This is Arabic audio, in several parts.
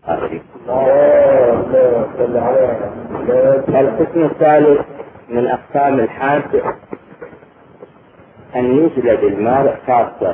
القسم الثالث من أقسام الحاد أن يجلد المال خاصة.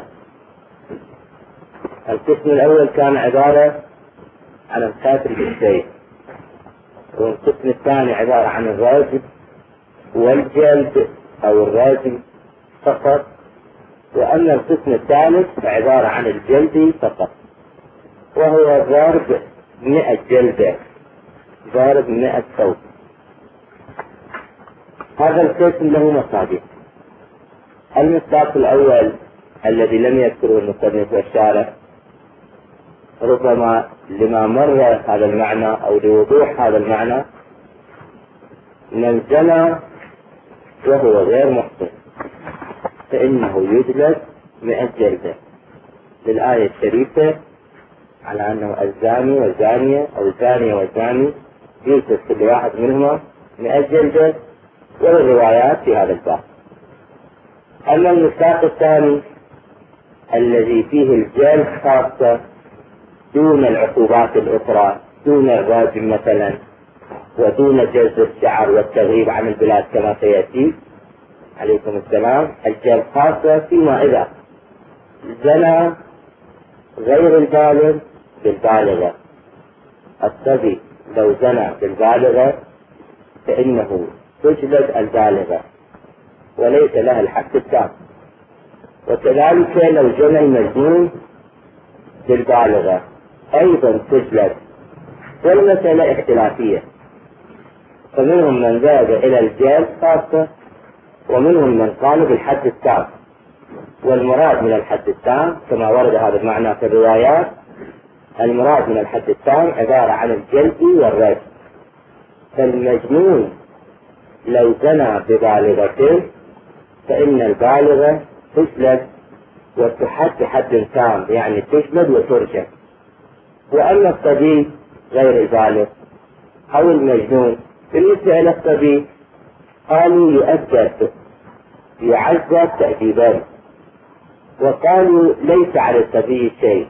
القسم الأول كان عبارة عن القتل بالسيف، والقسم الثاني عبارة عن الرجم والجلد أو الرجم فقط، وأما القسم الثالث فعبارة عن الجلد فقط، وهو ضرب 100 جلدة، ضرب 100 صوت. هذا القسم له مصادر. المصداق الأول الذي لم يذكره المصنف والشارح، ربما لما مر هذا المعنى أو لوضوح هذا المعنى: من زنى وهو غير محصن فإنه يجلد 100 جلدة، للآية الشريفة على أنه الزاني والزانية أو الزانية والزاني يجلد كل واحد منهما 100 جلدة، والروايات في هذا الباب. أما المصداق الثاني الذي فيه الجلد خاصة دون العقوبات الأخرى، دون الراجم مثلا، ودون جلد الشعر والتغييب عن البلاد كما سيأتي عليكم السلام، الجلد خاصة فيما إذا زنى غير البالغ بالبالغة. الصبي لو زنى بالبالغة فإنه تجلد البالغة وليس لها الحد التام، وكذلك لو زنى المجنون بالبالغة أيضا تجلد، والمسألة اختلافية، فمنهم من ذهب إلى الجلد خاصة ومنهم من قال بالحد التام. والمراد من الحد التام كما ورد هذا المعنى في الروايات، المراد من الحد التام عبارة عن الجلد والرجم. فالمجنون لو زنى ببالغته فإن البالغة تجلد وتحد حد تام، يعني تجلد وترجم. وأما الصبي غير البالغ أو المجنون، بالنسبة إلى الصبي قالوا يؤدب يعذب تأديبا، وقالوا ليس على الصبي شيء.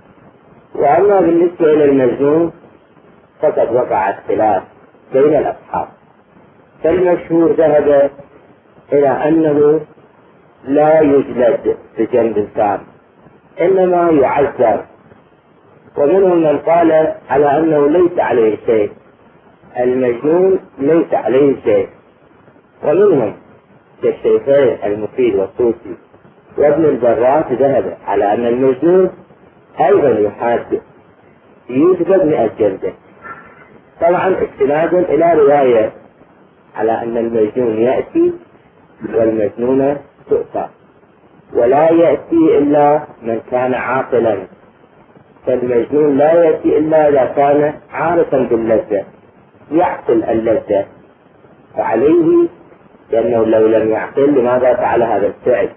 وأما بالنسبة إلى المجنون فقد وقع اختلاف بين الأصحاب، فالمشهور ذهب إلى أنه لا يجلد بجنب تام إنما يعذب، ومنهم من قال على أنه ليس عليه شيء، المجنون ليس عليه شيء. ومنهم كالشيخين المفيد والطوسي وابن البراس ذهب على أن المجنون أيضا يحاد يجلد 100 جلدة، طبعا استنادا إلى رواية على أن المجنون يأتي والمجنون تؤتى، ولا يأتي إلا من كان عاقلا، فالمجنون لا يأتي إلا إذا كان عارفا باللذة يعقل اللذة، فعليه لأنه لو لم يعقل لماذا فعل هذا الفعل؟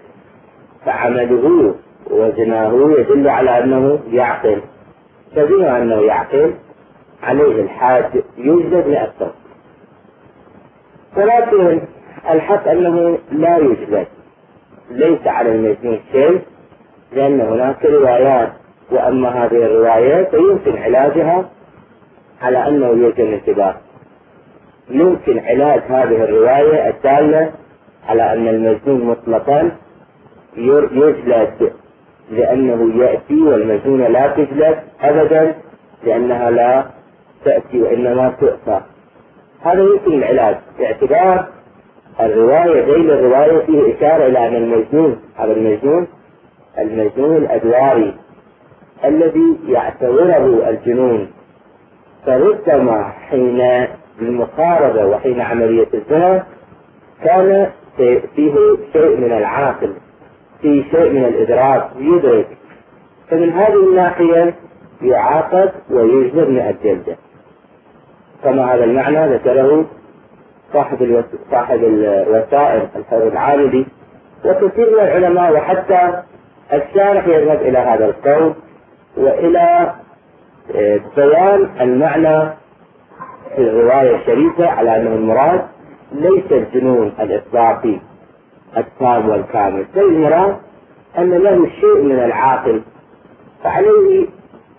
فعمله وزناه يدل على أنه يعقل، فبما أنه يعقل عليه الحاد يوجد 100 صوت. ولكن الحق أنه لا يجلد، ليس على المجنون شيء، لأن هناك روايات، وأما هذه الروايات فيمكن علاجها على أنه يوجد انتباه. يمكن علاج هذه الرواية الدالة على أن المجنون مطلقا يجلد لأنه يأتي، والمجنون لا تجلد أبدا لأنها لا تأتي وإنما تؤتى. هذا يمكن العلاج باعتبار الرواية ذيل الرواية فيه إشارة إلى أن المجنون، هذا المجنون الأدواري الذي يعتبره الجنون، فربما حين المقاربة وحين عملية الزنا كان فيه شيء من العاقل، فيه شيء من الإدراك يدرك، فمن هذه الناحية يعاقب ويجلد 100 جلدة، كما هذا المعنى ذكره صاحب الوسائل الحر العامدي وكثير من العلماء، وحتى الشارح يذهب إلى هذا القول وإلى بيان المعنى في الرواية الشريفة على أنه المراد ليس الجنون الإطلاقي التام والكامل، بل المراد أن له شيء من العاقل، فعليه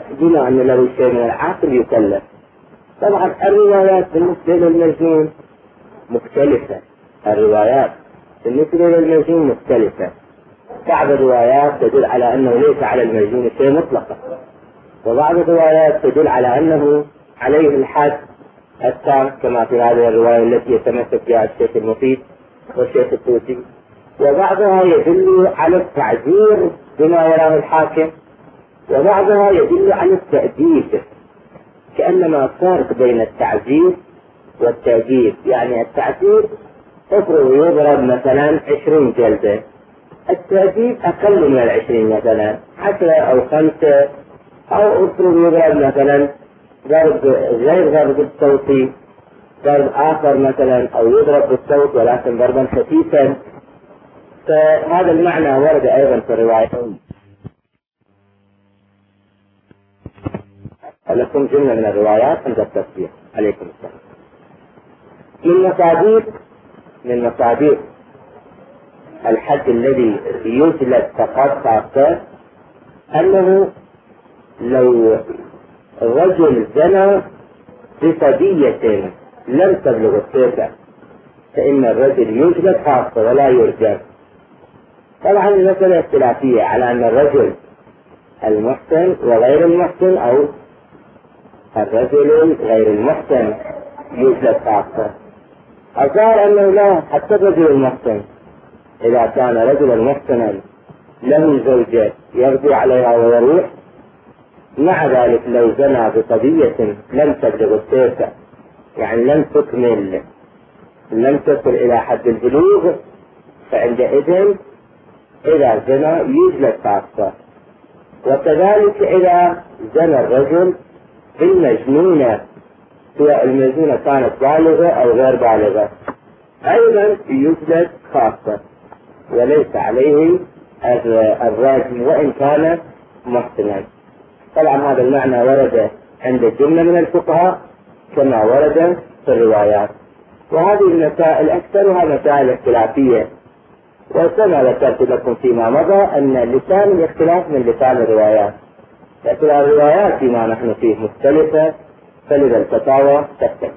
بما أن له شيء من العقل يكلف. طبعا الروايات بالنسبة للمجنون مختلفة، الروايات بالنسبة للمجنون مختلفة. بعض الروايات تدل على أنه ليس على المجنون شيء مطلقا، وبعض الروايات تدل على أنه عليه الحد التام كما في هذه الرواية التي يتمسك بها الشيخ المفيد والشيخ الطوسي، وبعضها يدل على التعزير بما يراه الحاكم، وبعضها يدل على التأديب، كأنما فرق بين التعزير والتأديب. يعني التعزير افرض يضرب مثلا 20 جلدة، التأديب أقل من 20 مثلا 10 أو 5، أو افرض يضرب مثلا ضرب غير ضرب الصوتي، ضرب آخر مثلا، أو يضرب بالصوت ولكن ضربا خفيفا. فهذا المعنى ورد أيضا في الروايتين. لكم جملة من الروايات عند التفسير. عليكم السلام. من مصادر الحد الذي يجلد فقط خاصة أنه لو رجل زنى بصبية لم تبلغ السبع فإن الرجل يجلد خاصة ولا يرجم. طبعا المسألة اختلافية على أن الرجل المحسن وغير المحسن، أو الرجل غير المحسن يجلد خاصة. أظهر أنه لا، حتى الرجل المحسن إذا كان رجلا محسنا له زوجة يغدو عليها ويروح، مع ذلك لو زنى بصبية لم تبلغ التسع، يعني لم تصل إلى حد البلوغ، فعندئذ إذا زنى يجلد خاصة. وكذلك إذا زنى الرجل بالمجنونة، سواء المجنونة كانت بالغة أو غير بالغة، أيضا يجلد خاصة وليس عليه الراجم وإن كان محسنا. طبعا هذا المعنى ورد عند جملة من الفقهاء كما ورد في الروايات. وهذه المسائل أكثرها مسائل اختلافية، وكما ذكرت لكم فيما مضى أن لسان الاختلاف من لسان الروايات، لكن الروايات فيما نحن فيه مختلفة، فلذا الفتاوى تختلف.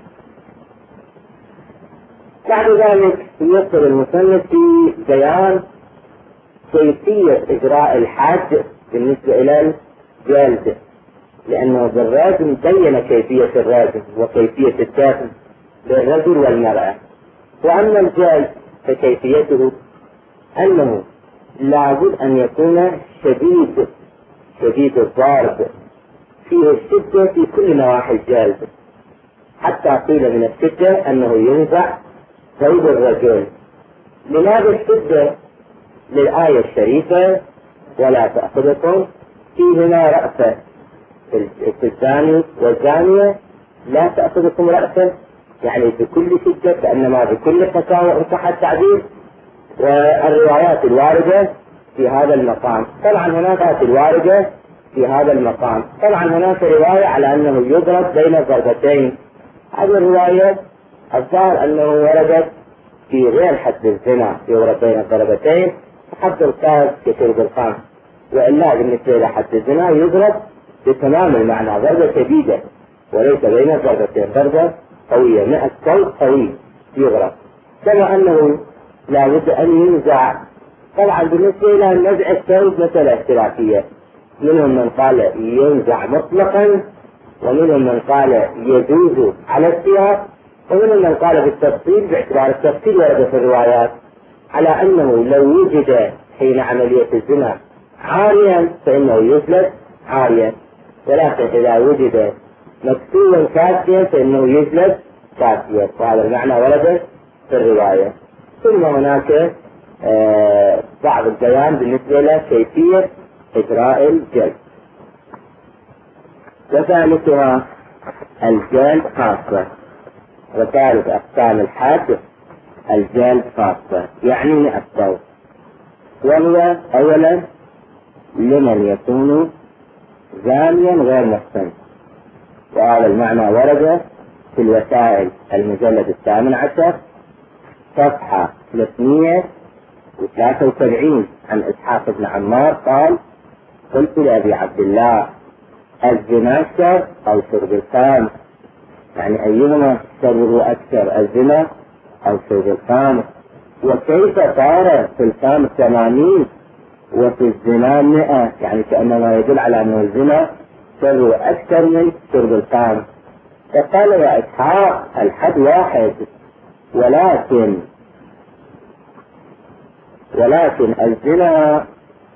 بعد ذلك يدخل المصنف في بيان كيفية إجراء الحد بالنسبة إلى الجلد، لأنه بالراجم بين كيفية الراجم وكيفية الدفن للرجل والمرأة. وأما الجلد فكيفيته أنه لابد أن يكون شديد الضرب، فيه الشدة في كل نواحي الجلد، حتى قيل من الشدة أنه ينزع ثوب الرجل. لماذا الشدة؟ للآية الشريفة ولا تأخذكم فيهما رأفة، في الزاني والزانية لا تأخذكم رأفة، يعني بكل شدة كأنما بكل قساوة إن صح التعبير. والروايات الواردة في هذا المقام، طبعا هناك الواردة في هذا المقام، طبعا هناك رواية على أنه يضرب بين الضربتين. هذه الرواية الظاهر أنه وردت في غير حد الزنا يضرب بين الضربتين، حد القاذف كشرب الخمر، وإلا بالنسبة إلى حد الزنا يضرب بتمام المعنى، ضربة شديدة وليس بين الضربتين، ضربة قوية 100 صوت قوي يضرب. كما أنه لا بد أن ينزع. طبعا بالنسبة إلى نزع الثوب مسألة اختلافية، منهم من قال ينزع مطلقا، ومنهم من قال يجوز على الثياب، ومنهم من قال بالتفصيل، باعتبار التفصيل ورد في الروايات على أنه لو وجد حين عملية الزنا عاريا فإنه يجلد عاريا، ولكن إذا وجد مكسوا كاسيا فإنه يجلد كاسيا. وهذا المعنى ورد في الرواية. ثم هناك بعض البيان بالنسبة إلى كيفية إجراء الجلد. وثالثها الجلد خاصة، وثالث أقسام الحد الجلد خاصة، يعني الصوت. وهو أولا لمن يكون زانيا غير محسن، وهذا المعنى ورد في الوسائل المجلد 18 صفحة 373 عن إسحاق بن عمار قال: قلت لأبي عبد الله الزنا شر أو شرب الخمر، يعني أيهما شر أكثر، الزنا أو شرب الخمر؟ وكيف صار في الخمر 80 وفي الزنا 100؟ يعني كأنما يدل على أن الزنا شر أكثر من شرب الخمر. فقال يا إسحاق الحد واحد، ولكن الزنا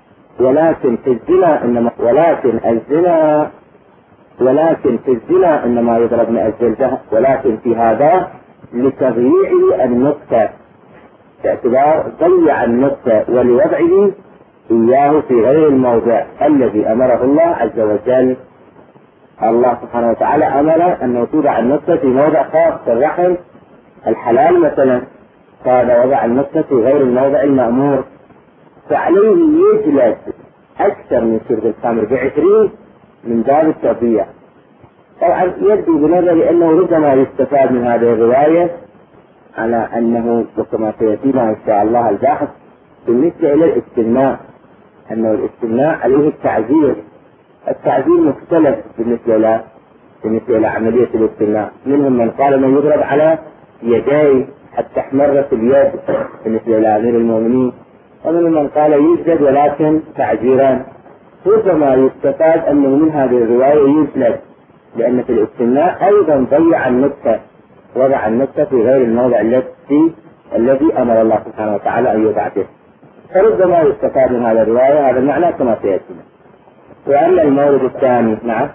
ولكن في الزنا إنما يضربن الجلدة، ولكن في هذا لتضييع النقطة، باعتبار ضيع النقطة ولوضعه إياه في غير الموضع الذي أمره الله عز وجل. الله سبحانه وتعالى أمر أن توضع النقطة في موضع خاص كالرحم الحلال مثلا، قال وضع النقطة في غير الموضع المأمور، فعليه يجلد أكثر من شرب الخمر ب20 من باب التضييع. طبعا يبدو بنظري أنه ربما يستفاد من هذه الرواية على أنه، وكما سيأتينا إن شاء الله البحث بالنسبة إلى الاستمناء، أنه الاستمناء عليه التعزير مختلف بالنسبة إلى عملية الاستمناء. منهم من قال أنه يضرب على يديه حتى احمرت اليد بالنسبة إلى أمير المؤمنين، ومنهم من قال يجلد ولكن تعزيران. ربما يستفاد أنه من هذه الرواية يجلد، لأن في الاستمناء أيضا ضيع النقطة، وضع النقطة في غير الموضع الذي أمر الله سبحانه وتعالى أن يوضع به. فربما يستفاد من هذه الرواية هذا المعنى كما سيأتينا. وأما المورد الثاني، نعم،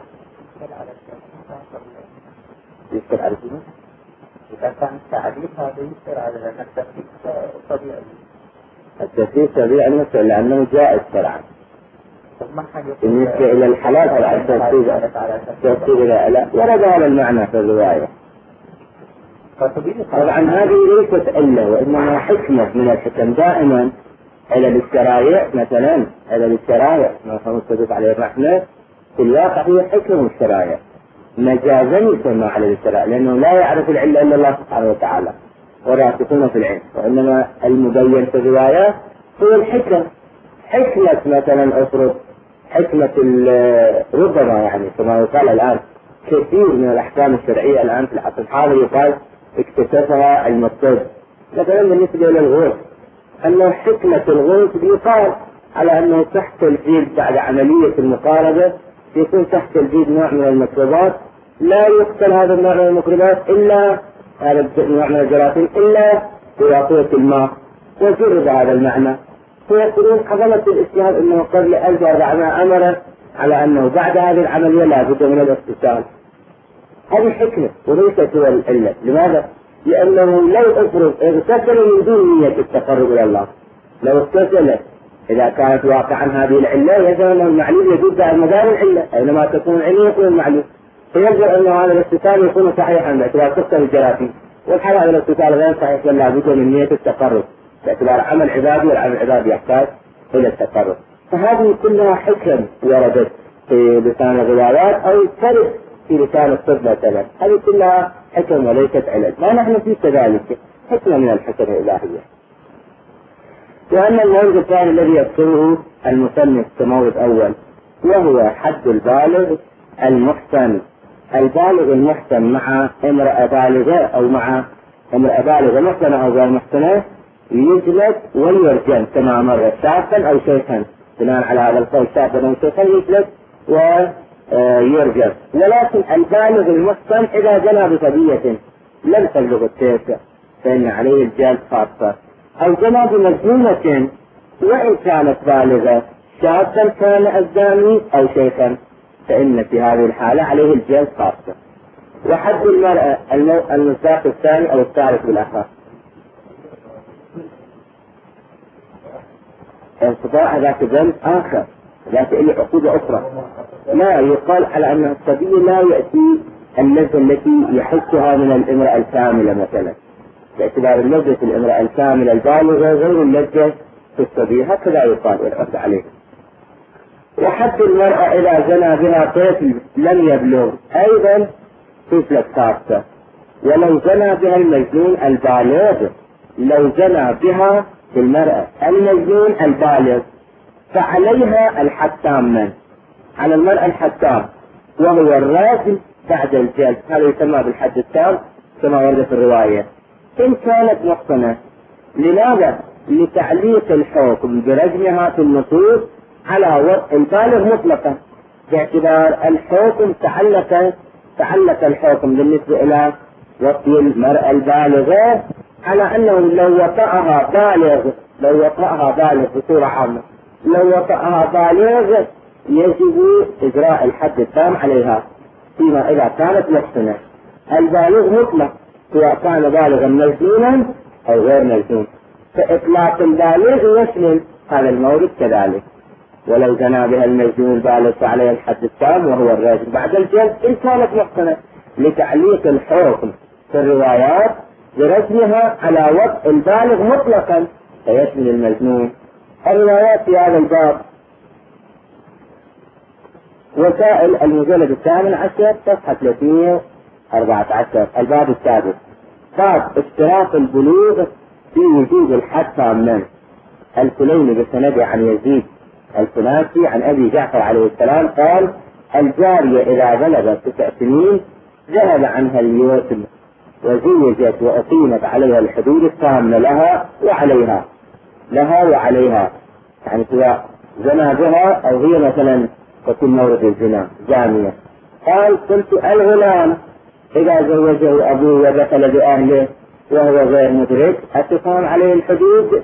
يذكر على شنو؟ إذا كان التعريف هذا يذكر على التفسير طبيعي. التفسير طبيعي مثل لأنه جائز شرعا. بالنسبة إلى الحلال على التفسير لا ورد هذا المعنى في الرواية. طبعا هذه ليست إلا وإنما حكمة من الحكم دائما. علل الشرائع مثلا، علل الشرائع ما خمسة عليه الرحمة في الواقع هي حكم الشرائع، مجازا يسمى علل الشرائع، لأنه لا يعرف العلة إلا الله سبحانه وتعالى والراسخون في العلم، وإنما المبين في الرواية هو الحكم. حكمة مثلا أفرض حكمة ربما يعني كما يقال الآن كثير من الأحكام الشرعية الآن في العصر الحاضر يقال اكتشفها المطب، مثلا بالنسبة إلى الغوث، أنه حكمة الغوث يقال على أنه تحت الجلد بعد عملية المقاربة يكون تحت الجلد نوع من الميكروبات لا يقتل هذا النوع من الميكروبات إلا هذا النوع من الجراثيم إلا بواسطة الماء، وجرب هذا المعنى. فيقولون عظمة الاجتهاد أنه قبل 1400 أمر على أنه بعد هذه العملية لا بد من الاغتسال. هذه حكمة وليست هو العلة. لماذا؟ لأنه لو افرض اغتسل من دون نية التقرب إلى الله، لو اغتسل إذا كانت واقعا هذه العلة يجب أن المعلوم يجوز على مدار العلة، أينما تكون العلة يكون المعلوم، فيجب أن هذا الاغتسال يكون صحيحا باعتبار تقتل الجراثيم، والحال هذا الاغتسال غير صحيح لا بد من نية التقرب باعتبار عمل عبادي، والعمل العبادي يحتاج إلى التقرب. فهذه كلها حكم وردت في لسان الروايات أو ترد في لسان الطب مثلا، هذه كلها حكم وليست علل، ما نحن في كذلك حكمة من الحكم الإلهية. وأن المورد الثاني الذي يذكره المصنف كمورد أول وهو حد البالغ المحسن. البالغ المحسن مع امرأة بالغة أو مع امرأة بالغة محسنة أو غير محسنة يجلد ويرجم كما مر، شابا أو شيخا، بناء على هذا القول شابا أو شيخا يجلد ويرجم. ولكن البالغ المحسن إذا جنى بصبية لم تبلغ التاسع فإن عليه الجلد خاصة، أو جنى بمجنونة وإن كانت بالغة شابا كان الزاني أو شيخا فإن في هذه الحالة عليه الجلد خاصة. وحد المرأة المصداق الثاني أو الثالث بالأخر انقطاع ذات ذنب آخر، ذات إلي عقوبة أخرى. لا يقال على أن الصبي لا يأتي اللذة التي يحسها من الامرأة الكاملة مثلا، باعتبار اللذة الامرأة الكاملة البالغة غير اللذة في الصبي، هكذا يقال والحد عليه. وحد المرأة إذا زنى بها طفل لم يبلغ أيضا طفلة خاصة. ولو زنى بها المجنون البالغ، لو زنى بها المرأة المجنون البالغ فعليها الحد تاما، على المرأة الحد تام، وهو الراجل بعد الجلد، هذا يسمى بالحد التام كما ورد في الرواية. إن كانت محصنة، لماذا؟ لتعليق الحكم برجمها في النصوص على وطء البالغ مطلقا، باعتبار الحكم تعلق الحكم بالنسبة إلى وطء المرأة البالغة على أنه لو وطأها بالغ بصورة عامة، لو وطأها بالغ يجب إجراء الحد التام عليها، فيما إذا كانت محصنة. البالغ مطلق سواء كان بالغا مجنونا أو غير مجنون، فإطلاق البالغ يشمل هذا المورد كذلك. ولو زنى بها المجنون البالغ فعليه الحد التام وهو الراجل بعد الجلد إن كانت محصنة، لتعليق الحكم في الروايات برجمها على وطء البالغ مطلقا فيشمل المجنون. الروايات في هذا الباب وسائل المجلد 18 صفحة 314 الباب السادس، باب اشتراط البلوغ في وجود الحد تاما. الكليني بسند عن يزيد الخناسي عن أبي جعفر عليه السلام قال: الجارية إذا بلغت 9 سنين ذهب عنها اليتم وزوجت وأقيمت عليها الحدود التامة لها وعليها، يعني سواء زنى بها أو هي مثلا تكون مورد الزنا زانية. قال: قلت: الغلام إذا زوجه أبوه ودخل بأهله وهو غير مدرك أتقام عليه الحدود؟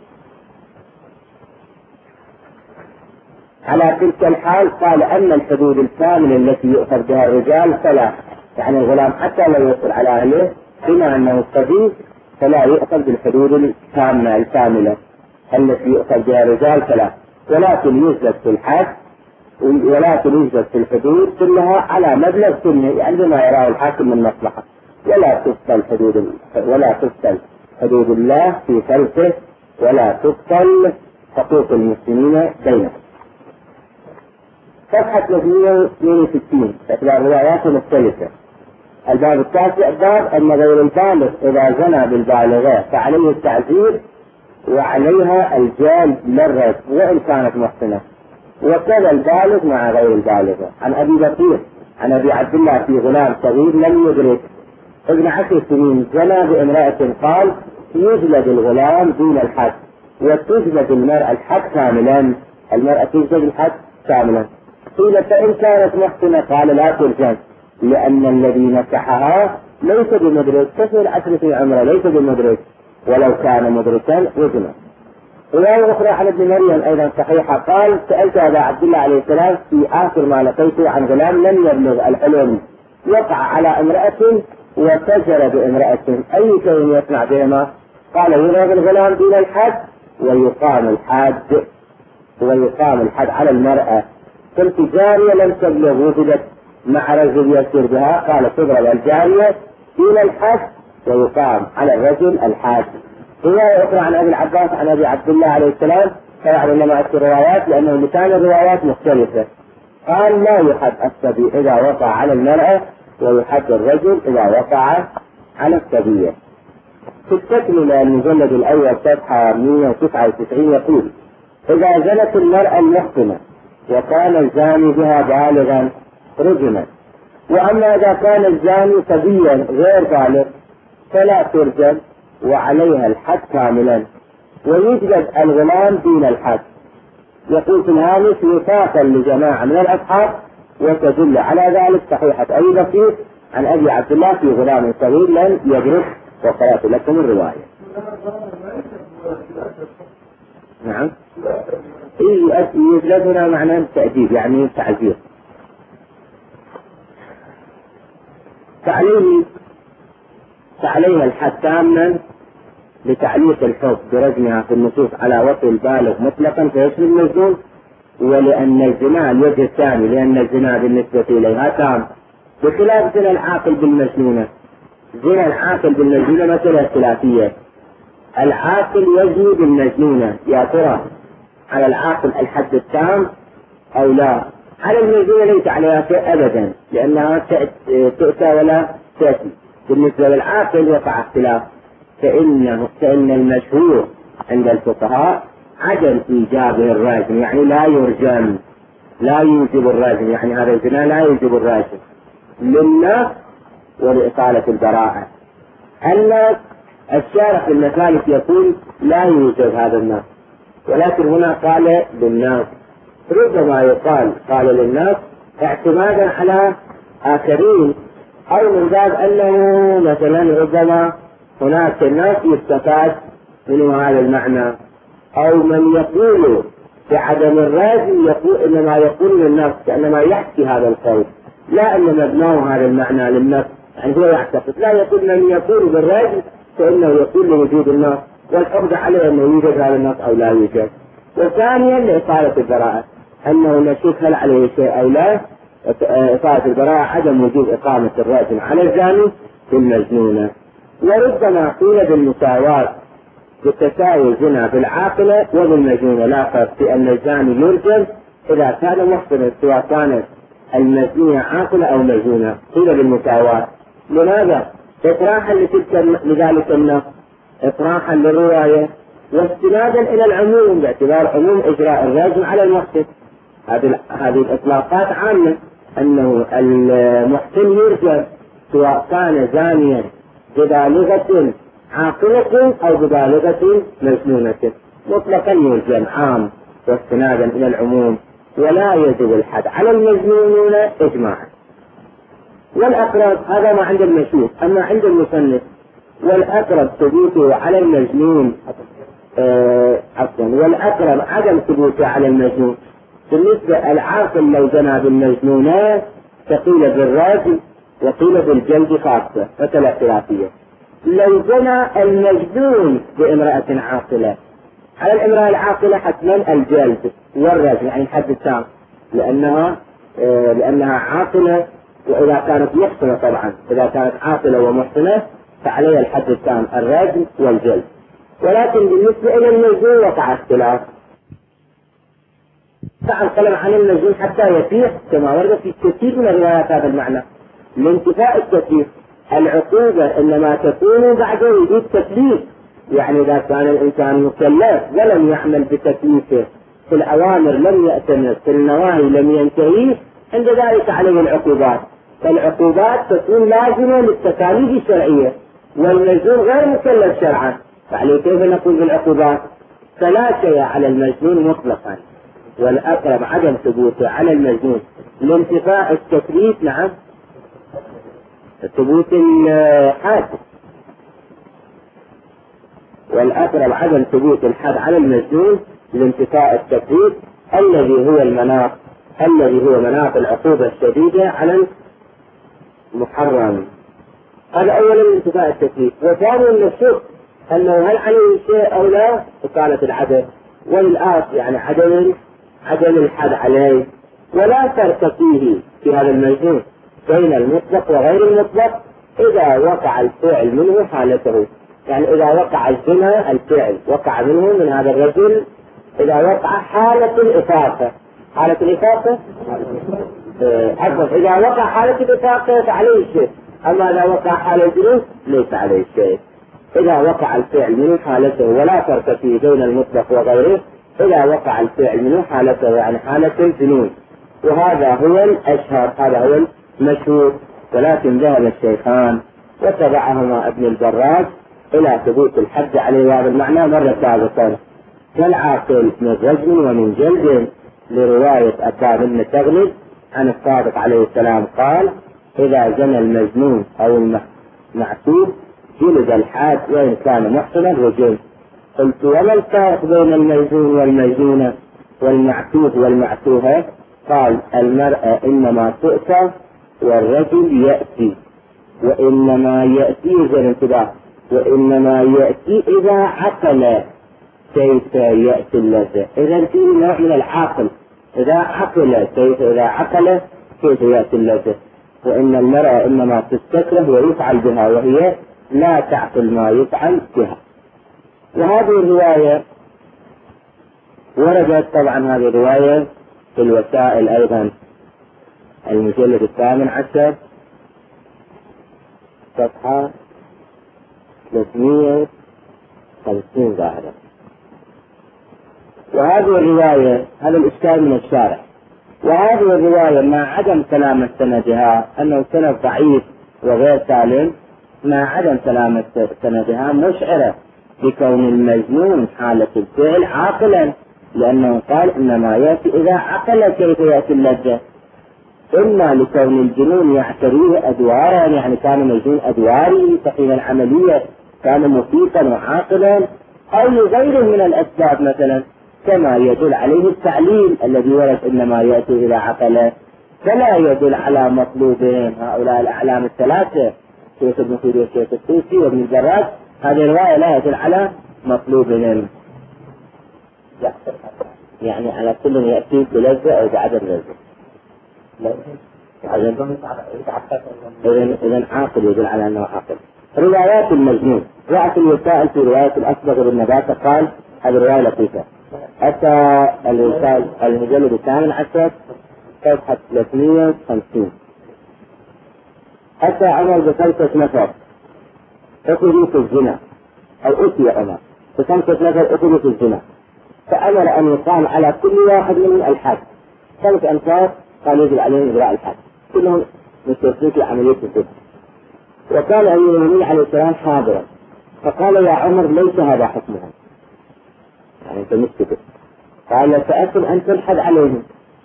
على تلك الحال قال: أما الحدود الكاملة التي يؤخذ بها الرجال فلا، يعني الغلام حتى لو يصل على أهله بما أنه صغير فلا يؤخذ بالحدود الكاملة التي يؤخذ بها الرجال فلا، ولكن يوجد في الحد يوجد في الحدود كلها على مبلغ سنه، يعني بما يراه الحاكم من مصلحة، ولا تفصل حدود الله في خلقه، ولا تفصل حقوق المسلمين بينهم. صفحة 362 تتبع روايات مختلفة. الباب التاسع باب أن غير البالغ إذا زنى بالبالغة فعليه التعزير وعليها الجلد للرجم وإن كانت محصنة، وكذا البالغ مع غير البالغة. عن أبي بكير عن أبي عبد الله في غلام صغير لم يدرك ابن 10 سنين زنى بامرأة قال: يجلد الغلام دون الحد وتجلد المرأة الحد كاملا، المرأة تجلد الحد كاملا. قيل: فإن كانت محصنة؟ قال: لا ترجم، لأن الذي نكحها ليس بمدرك، طفل 10 سنين عمره ليس بمدرك، ولو كان مدركا رجما. رواية أخرى عن ابن مريم أيضا صحيحة قال: سألت أبا عبد الله عليه السلام في آخر ما لقيته عن غلام لم يبلغ الحلم وقع على امرأة وتجر بامرأة، أي شيء يصنع بهما؟ قال: يضرب الغلام دون الحد ويقام الحد على المرأة. قلت: جارية لم تبلغ وجدت مع رجل يسير بها؟ قال: تضرب الجارية دون الحد ويقام على الرجل الحد. رواية أخرى عن أبي العباس عن أبي عبد الله عليه السلام، طبعا لما أذكر الروايات لأنه لسان الروايات مختلفة، قال: لا يحد الصبي إذا وقع على المرأة ويحد الرجل إذا وقع على الصبية. في التكملة المجلد الأول صفحة 199 يقول: إذا زنت المرأة المحصنة وكان الزاني بها بالغا رجما، وأما إذا كان الزاني صبيا غير بالغ فلا ترجم وعليها الحد كاملا، ويجلد الغلام دون الحد. يقول في الهامش: وفاقا لجماعة من الأصحاب، وتدل على ذلك صحيحة أبي بكير عن أبي عبد الله في غلام صغير لم يدرك، وقرأت لكم الرواية. نعم، يجلد هنا معناه التأديب، يعني تعزير. فعليها الحد تاما لتعليق الحكم برجمها في النصوص على وطء البالغ مطلقا فيشمل المجنون، ولأن الزنا الوجه الثاني لأن الزنا بالنسبة إليها تام، بخلاف زنا العاقل بالمجنونة. زنا العاقل بالمجنونة مسألة خلافية، العاقل يزني بالمجنونة، يا ترى على العاقل الحد التام أو لا؟ على المجنونة ليس عليها شيء أبدا، لأنها تؤتى ولا تأتي. بالنسبة للعاقل وقع اختلاف، فإن المشهور عند الفقهاء عدم إيجابه الرجم، يعني لا يرجم، لا يوجب الرجم، يعني هذا الزنا لا يوجب الرجم للنص ولإطالة البراءة. النص الشارع في المسالك يقول لا يوجب هذا النص، ولكن هنا قال للناس. ربما يقال قال للناس اعتمادا على آخرين، أو من باب أنه مثلا ربما هناك الناس يستفاد من هذا المعنى، أو من يقول بعدم الرجم يقول إنما يقول للناس كأنما يحكي هذا القول، لا أن مبناه هذا المعنى للنفس، يعني هو يعتقد لا يقول من يقول بالرجم فإنه يقول لوجود النص والحكم عليه أنه يوجد هذا النص أو لا يوجد. وثانيا لإطالة البراءة، أنه نشوف هل عليه شيء أو لا. إطالة البراءة عدم وجود إقامة الرجم على الزاني بالمجنونة. وربما قيل بالمساواة بتساوي الزنا بالعاقلة وبالمجنونة، لا فرق في أن الزاني يرجم إذا كان محسنا سواء كانت المزنية عاقلة أو مجنونة. قيل بالمساواة. لماذا؟ إطراحا لذلك النص، إطراحا للرواية، واستنادا إلى العموم باعتبار عموم إجراء الرجم على المحسن. هذه الإطلاقات عامة، أنه المحسن يرجم سواء كان زانيا ببالغة عاقلة أو ببالغة مجنونة، مطلقا يرجم عام واستنادا إلى العموم، ولا يجب الحد على المجنون إجماعا. والأقرب هذا ما عند المشهور، أما عند المصنف والأقرب ثبوته على المجنون والأقرب عدم ثبوته على المجنون. بالنسبة العاقل لو جنى بالمجنونات فقيل بالراجل وقيل بالجلد خاصة مثل خلافية. لو جنى المجنون بامرأة عاقلة، على الامرأة العاقلة حتما الجلد والرجم، يعني الحد التام، لأنها عاقلة، وإذا كانت محسنة طبعا، إذا كانت عاقلة ومحسنة فعليها الحد التام الرجم والجلد. ولكن بالنسبة إلى المجنون وقع اختلاف، الكلام عن المجنون حتى يفيح كما ورد في كثير من الروايات هذا المعنى. لانتفاء التكليف، العقوبة إنما تكون بعد وجود تكليف، يعني إذا كان الإنسان مكلف ولم يعمل بتكليفه، في الأوامر لم يأتمر، في النواهي لم ينتهي، عند ذلك عليه العقوبات. فالعقوبات تكون لازمة للتكاليف الشرعية، والمجنون غير مكلف شرعا، فعليه كيف نقول بالعقوبات؟ فلا شيء على المجنون مطلقا، والأقرب عدم ثبوته على المجنون لانتفاء التكليف. نعم، ثبوت الحد، والأقرب عدم ثبوت الحد على المجنون لانتفاء التكليف الذي هو مناط العقوبة الشديدة على المحرم. هذا أولا انتفاء التكليف. وثانيا نشوف أنه هل عليه شيء أو لا، إقالة العدد والآخر، يعني عدم الحد عليه. ولا فرق فيه في هذا المجنون بين المطلق وغير المطلق إذا وقع الفعل منه حالته، يعني إذا وقع الزنا الفعل وقع منه من هذا الرجل، إذا وقع حالة الإفاقة إذا وقع حالة الإفاقة فعليه شيء، أما إذا وقع حالة الجنون ليس عليه شيء. إذا وقع الفعل منه حالته، ولا فرق فيه بين المطلق وغيره إذا وقع الفعل منه حالته، يعني حالة الجنون. وهذا هو الأشهر، هذا هو المشهور. ولكن ذهب الشيخان وتبعهما ابن البراج إلى ثبوت الحد عليه هذا المعنى مرة سابقا، كالعاقل من رجم ومن جلد، لرواية أبا بن تغلب عن الصادق عليه السلام قال: إذا زنى المجنون أو المعتوه جلد الحاد وإن كان محسنا رجم. قلت: وما الفارق بين المجنون والمجنونة والمعتوه والمعتوهة؟ قال: المرأة إنما تؤتى والرجل يأتي، وإنما يأتي انتباه، وإنما يأتي إذا عقل كيف يأتي اللذة. إذا فيه نوع من العقل، إذا عقل كيف يأتي اللذة. وإن المرأة إنما تستكره ويفعل بها، وهي لا تعقل ما يفعل بها. وهذه الرواية وردت، طبعا هذه الرواية في الوسائل أيضا، المجلد 18 صفحة 350 ظاهرة. وهذه الرواية، هذا الإشكال من الشارع، وهذه الرواية مع عدم سلامة سندها، أنه سند ضعيف وغير سالم، مع عدم سلامة سندها مشعرة بكون المجنون حالة الفعل عاقلا، لأنه قال إنما يأتي إذا عقل كيف يأتي اللذة، إما لكون الجنون يعتريه أدوارا، يعني كان مجنون أدواري تقييم العملية، كان مفيقا وعاقلا، أو لغير من الأسباب مثلا، كما يدل عليه التعليل الذي ورد إنما يأتي إذا عقل، فلا يدل على مطلوبهم هؤلاء الأعلام الثلاثة شيخ ابن خير والشيخ الطوسي وابن الجراج. هذه الرواية لا يدل على مطلوبهم، يعني على كل يأتي بلذة أو بعدم لذة. إذن عاقل يدل على أنه عاقل. روايات المجنون، رأت الوسائل في رواية الأصبغ بن نباتة قال هذه رواية لطيفة. أتى الوسائل المجلد 18 صفحة 350. أتى عمر ب5 نفر أخذوا في الزنا، أو أتي عمر ب5 نفر أخذوا في الزنا، فأمر أن يقام على كل واحد منهم الحد. 5 أنفار قال يجب عليهم إجراء الحد، كلهم مستشركين في عملية الزنا. وكان أمير المؤمنين عليه السلام حاضرا، فقال يا عمر ليس هذا حكمهم، يعني أنت مسكته. قال فأكل أن تلحد عليهم.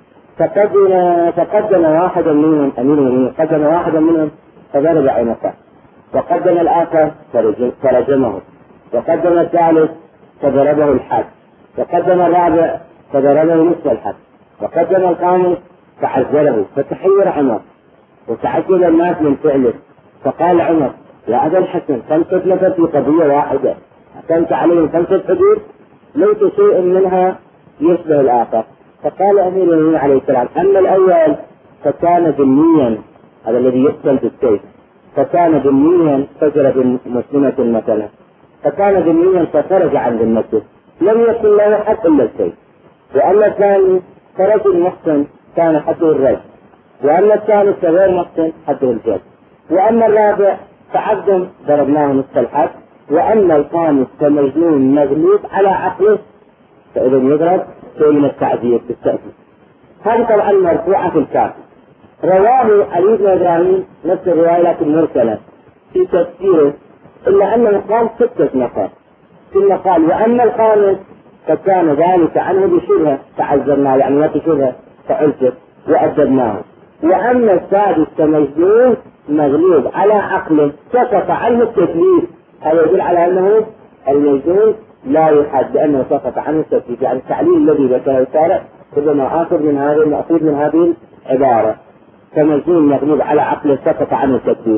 فقدم واحدا منهم أمير المؤمنين، قدم واحدا منهم فضرب عنقه، وقدم الآخر فرجمه، وقدم الثالث فضربه الحد، وقدم الرابع فضربه نصف الحد، وقدم الخامس فعزله. فتحير عمر وتعجب الناس من فعله، فقال عمر يا أبا الحسن 5 نفر في قضية واحدة حكمت عليهم 5 حدود، ليس شيء منها يشبه الآخر. فقال أمير المؤمنين عليه السلام أما الأول فكان ذميا، هذا الذي يقتل بالسيف، فكان ذميا فجر بمسلمة مثلا، فكان ذميا فخرج عن ذمته لم يكن له حق إلا السيف. وأما الثاني فرجل محسن كان حده الرجل، وأما الثالث غير محسن حده الجلد، وأما الرابع فعبد ضربناه نصف الحد، وأما الخامس فمجنون مغلوب على عقله، فإذا يضرب شيء من التعذير بالتأكيد. هذه طبعا مرفوعة في الكافي. رواه علي بن إبراهيم نفس الرواية لكن مرسلة في تفسيره، إلا أنه قال 6 نفر، ثم قال وأما الخامس فكان ذلك عنه بشبهة تعذرنا، يعني ما بشبهة فعلته وأدبناه، وأما السادس فمجنون مغلوب على عقله سقط عنه التكليف. هذا يدل على أنه المجنون لا يحد لأنه سقط عنه التكليف، يعني التعليل الذي ذكره الشارع ربما آخر من هذه المأخوذ من هذه العبارة، فمجنون مغلوب على عقله سقط عنه التكليف.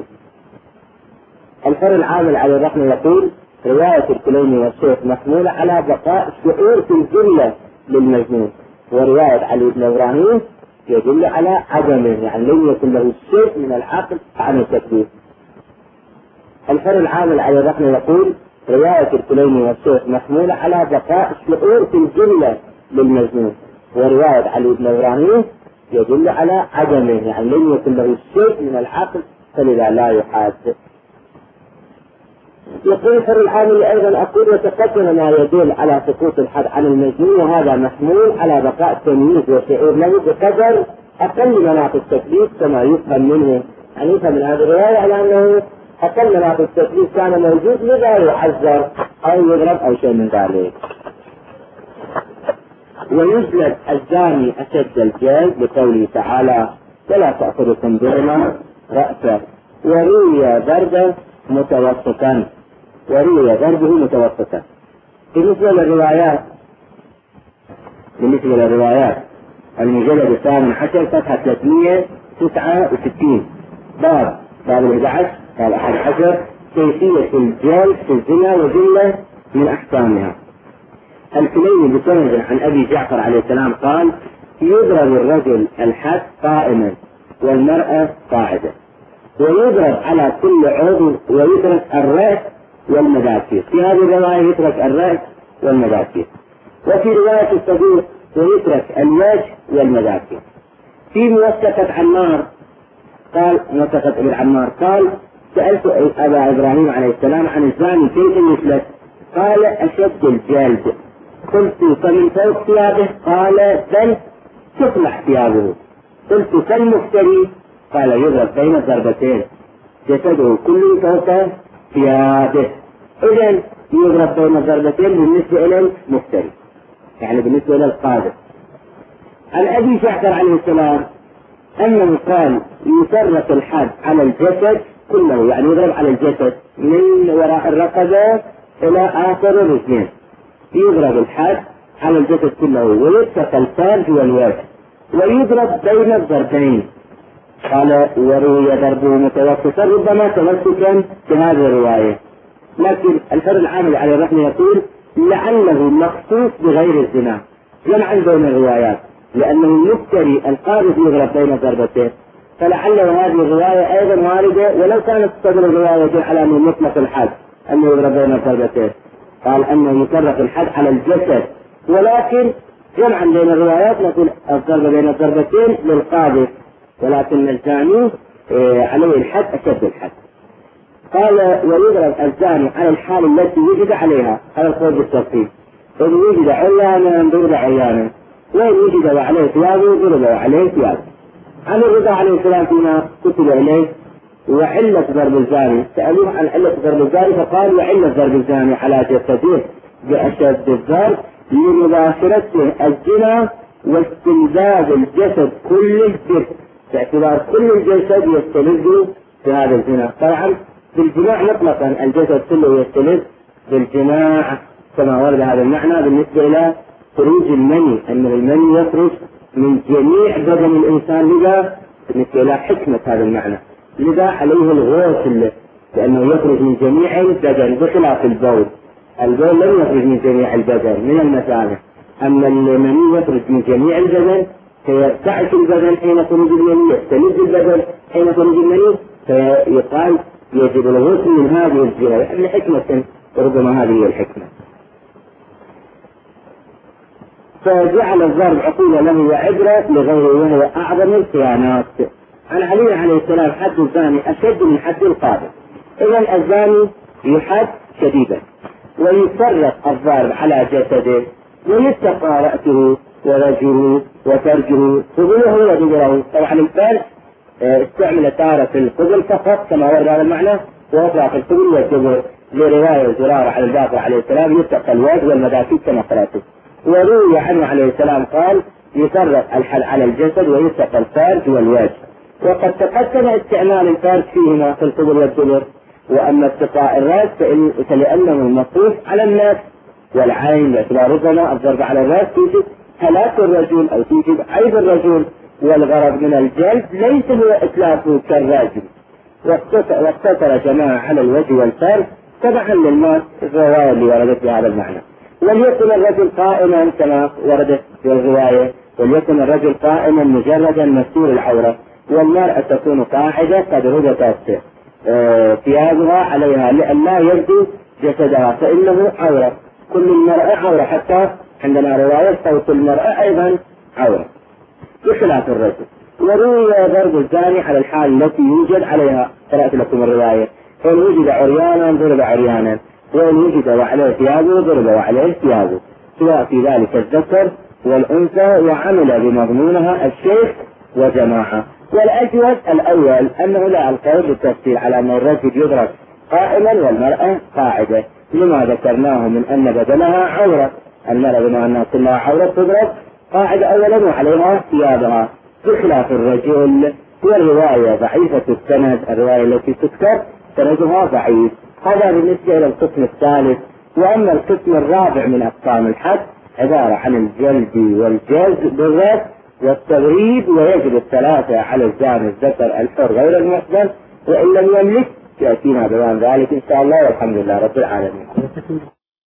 الفرع العامل على الرحمة يقول رواية الكليني والشيخ محمولة على بقاء الشعور في الجملة للمجنون، ورواية علي بن إبراهيم يدل على عدمه، يعني لم يكن له شيء من العقل عن التكليف. الفرع العامل على الرحمة يقول رواية الكليني والشيخ محمولة على بقاء الشعور في الجملة للمجنون، ورواية علي بن إبراهيم يدل على عدمه، يعني لم يكن له شيء من العقل فلذا لا يحاد. يقول الفرع العامل أيضا أقول وتقدم ما يدل على سقوط الحد عن المجنون، وهذا محمول على بقاء تمييز وشعور له بقدر أقل مناط التكليف كما يفهم منه، يعني يفهم من هذه الرواية على أنه أقل مناط التكليف كان موجود لذا يحذر أو يضرب أو شيء من ذلك. ويجلد الزاني أشد الجلد لقوله تعالى ولا تأخذكم بهما رأسا، وروي ضربه متوسطا، وروي ضربه متوسطا. بالنسبة للروايات المجلد 18 صفحة 369 باب 11 قال 11 كيفية الجلد في الزنا وجملة من أحكامها. الكليني بسند عن أبي جعفر عليه السلام قال يضرب الرجل الحد قائما والمرأة قاعدة، ويضرب على كل عضو ويترك الرأس والمداخير. في هذه الرواية يترك الرأس والمداخير، وفي رواية الصديق ويترك الوجه والمداخير. في موثقة عمار قال موثقة ابن عمار قال سألت أبا إبراهيم عليه السلام عن الزاني كيف يفلت؟ قال أشد الجلد. قلت فمن فوق ثيابه؟ قال بل تخلع ثيابه. قلت كالمفتري، قال يضرب بين الضربتين، جسده كله فوق ثيابه. إذن يضرب بين الضربتين بالنسبة إلى المفتري، يعني بالنسبة إلى القاذف. عن أبي جعفر عليه السلام أنه قال يفرق الحد على الجسد كله، يعني يضرب على الجسد من وراء الرقبة إلى آخر الرجلين، يضرب الحد على الجسد كله ويتقى الفرج والوجه ويضرب بين الضربين. قال وروي ضربه متوسطا، ربما تمسكا بهذه الرواية، لكن الحر العامل على الرحمة يقول لعله مخصوص بغير الزنا، جمعا بين الروايات، لأنه يفتري القاذف يضرب بين الضربتين، فلعل هذه الرواية أيضا واردة، ولو كانت صدر الرواية على أنه مطلق الحد أنه يضرب بين الضربتين، قال أنه يفرق الحد على الجسد، ولكن جمعا بين الروايات نقول الضرب بين الضربتين للقاذف، ولكن الزاني عليه الحد أشد الحد. قال ويضرب الزاني على الحال التي وجد عليها، هذا القول بالتفصيل، إن وجد عريانا ضرب عريانا، وإن وجد وعليه ثيابه ضرب وعليه ثيابه. عن الرضا عليه السلام فيما كتب إليه وعلة ضرب الزاني، سألوه عن علة ضرب الزاني فقال وعلة ضرب الزاني على جسده بأشد الضرب لمباشرته الزنا واستنزاز الجسد كله به، باعتبار كل الجسد يستلذ بهذا الزنا. طبعا بالجماع مطلقا الجسد كله يستلذ بالجماع كما ورد هذا المعنى بالنسبة إلى خروج المني، أن المني يخرج من جميع بدن الإنسان، لذا بالنسبة إلى حكمة هذا المعنى، لذا عليه الغسل لأنه يخرج من جميع البدن بخلاف البول. البول لم يخرج من جميع البدن من المثانة، أما المني يخرج من جميع البدن، فيرتعش البدن حين خروج المني، يستلذ البدن حين خروج المني، فيقال يجب الغسل من هذه الجهة، يعني حكمة ربما هذه هي الحكمة. فجعل الضرب عقوبة له وعبرة لغيره وهو أعظم الخيانات. عن علي عليه السلام حد الزاني أشد من حد القاذف، إذن الزاني يحد شديدا ويفرق الضرب على جسده ويتقى رأسه ورجله وفرجه قبله ودبره. طبعا الفرج استعمل تارة في القبل فقط كما ورد هذا المعنى، وأطلق في القبل والدبر لرواية زرارة على الباقر عليه السلام يتقى الوجه والمدافع كما قرأته. وروي عنه عليه السلام قال يفرق الحد على الجسد ويتقى الفرج والوجه. وقد تقدم استعمال الفرج فيهما في القبل والدبر، وأما اتقاء الرأس فلأنه مصروف على الناس والعين، باعتبار ربما الضرب على الرأس توجب هلاك الرجل أو توجب عيب الرجل، والغرض من الجلد ليس هو إتلافه كالراجل. واقتصر جماعة على الوجه والفرج تبعا للماس الرواية اللي وردت بهذا المعنى. وليكن الرجل قائما كما وردت في الرواية، وليكن الرجل قائما مجردا مستور العورة، والمرأة تكون قاعدة قد ربطت ثيابها عليها لئلا يبدو جسدها، فإنه عورة، كل المرأة عورة، حتى عندنا رواية صوت المرأة أيضا عورة بخلاف الرجل. وروي ضرب الزاني على الحال التي يوجد عليها، قرأت لكم الرواية، إن وجد عريانا ضرب عريانا، وإن وجد وعليه ثيابه ضرب وعليه ثيابه، سواء في ذلك الذكر والأنثى، وعمل بمضمونها الشيخ وجماعة. والأجوز الأول أنه لا القول بالتفصيل على أن الرجل يضرب قائما والمرأة قاعدة، لما ذكرناه من أن بدنها عورة، المرأة بما أنها كلها عورة تضرب قاعدة أولا وعليها ثيابها بخلاف الرجل. والرواية ضعيفة السند، الرواية التي تذكر سندها ضعيف. هذا بالنسبة إلى القسم الثالث. وأما القسم الرابع من أقسام الحد عبارة عن الجلد والجلد بالرأس والتغريب، ويجب الثلاثة على الزاني الذكر الحر غير المحصن، وإن لم يملك يأتينا بيان ذلك إن شاء الله، والحمد لله رب العالمين.